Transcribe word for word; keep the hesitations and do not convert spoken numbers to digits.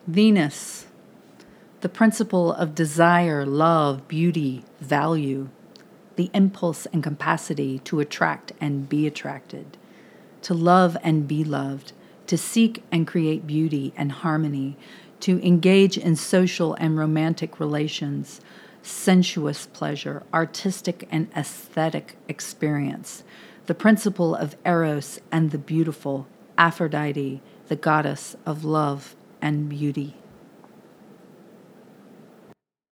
Venus, the principle of desire, love, beauty, value, the impulse and capacity to attract and be attracted, to love and be loved, to seek and create beauty and harmony, to engage in social and romantic relations, sensuous pleasure, artistic and aesthetic experience, the principle of Eros and the beautiful, Aphrodite, the goddess of love and beauty.